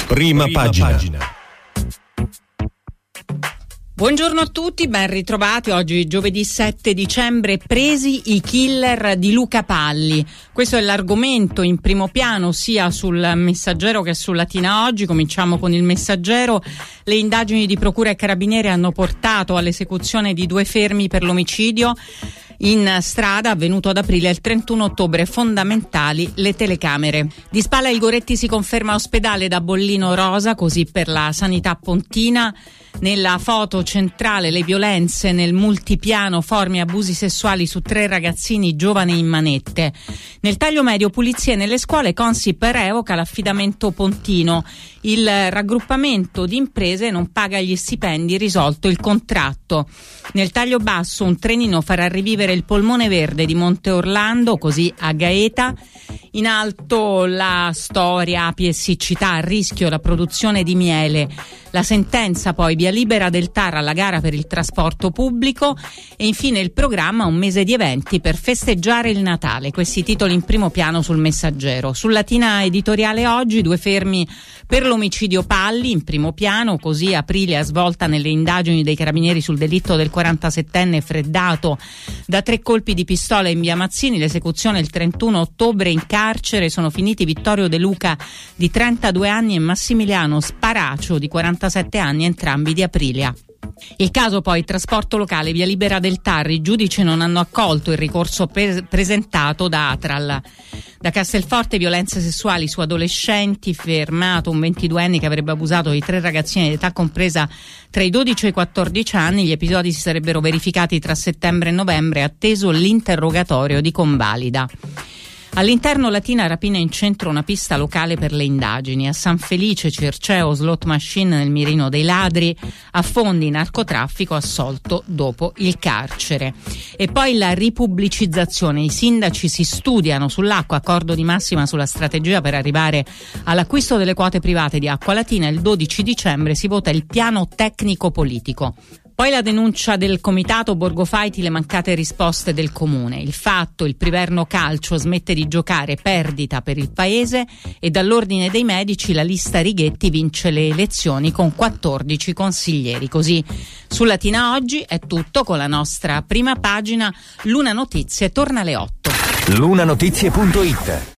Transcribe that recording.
Prima pagina. Buongiorno a tutti, ben ritrovati. Oggi giovedì 7 dicembre, presi i killer di Luca Palli. Questo è l'argomento in primo piano sia sul Messaggero che su Latina Oggi. Cominciamo con il Messaggero. Le indagini di procura e carabinieri hanno portato all'esecuzione di 2 fermi per l'omicidio in strada avvenuto ad aprile e il 31 ottobre. Fondamentali le telecamere. Di Spalla il Goretti si conferma ospedale da bollino rosa, così per la sanità pontina. Nella foto centrale le violenze nel multipiano, forme e abusi sessuali su 3 ragazzini giovani in manette. Nel taglio medio pulizie nelle scuole, Consip revoca l'affidamento pontino. Il raggruppamento di imprese non paga gli stipendi, risolto il contratto. Nel taglio basso un trenino farà rivivere il polmone verde di Monte Orlando, così a Gaeta. In alto la storia, api e siccità, a rischio la produzione di miele. La sentenza poi, via libera del TAR alla gara per il trasporto pubblico e infine il programma, un mese di eventi per festeggiare il Natale. Questi titoli in primo piano sul Messaggero. Sul Latina Editoriale oggi 2 fermi per l'omicidio Palli in primo piano, così aprile a svolta nelle indagini dei carabinieri sul delitto del 47enne freddato da 3 colpi di pistola in via Mazzini. L'esecuzione il 31 ottobre. In carcere sono finiti Vittorio De Luca di 32 anni e Massimiliano Sparacio di 47 anni, entrambi di Aprilia. Il caso poi, trasporto locale, via libera del TAR, i giudici non hanno accolto il ricorso presentato da Atral. Da Castelforte, violenze sessuali su adolescenti, fermato un 22enne che avrebbe abusato di 3 ragazzine di età compresa tra i 12 e i 14 anni. Gli episodi si sarebbero verificati tra settembre e novembre, atteso l'interrogatorio di convalida. All'interno Latina, rapina in centro una pista locale per le indagini. A San Felice, Circeo, slot machine nel mirino dei ladri. A Fondi, narcotraffico assolto dopo il carcere. E poi la ripubblicizzazione. I sindaci si studiano sull'acqua, accordo di massima sulla strategia per arrivare all'acquisto delle quote private di Acqua Latina. Il 12 dicembre si vota il piano tecnico politico. Poi la denuncia del comitato Borgofaiti, le mancate risposte del comune. Il Fatto, il Priverno Calcio smette di giocare, perdita per il paese, e dall'ordine dei medici la lista Righetti vince le elezioni con 14 consiglieri. Così su Latina Oggi è tutto con la nostra prima pagina. Luna Notizie torna alle 8. Lunanotizie.it